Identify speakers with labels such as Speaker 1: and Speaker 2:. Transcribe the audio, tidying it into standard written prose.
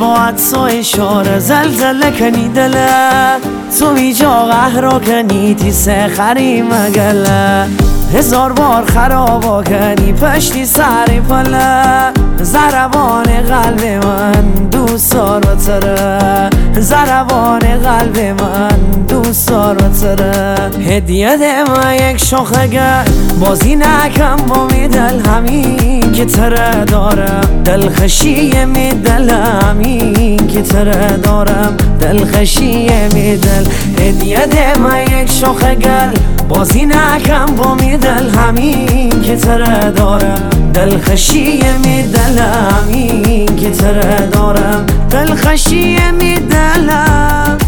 Speaker 1: با عدس و اشاره زلزله کنی دله، تو ایجا قهرا کنی تیسه خری مگله، هزار بار خرابا کنی پشتی سر پله، زربان قلب من دوست دارم تره، زربان قلب من دوست دارم تره. هدیه ده من یک شاخه گر بازی نکم با میدل همین که تره دارم، دلخشی میدل همین که تره دارم، دلخشی میدل. هدیه ده من یک شاخه گر بازی نکم با میدل همین که تره دارم، دلخشی میدل همین که تره دارم، دلخشی میدلم.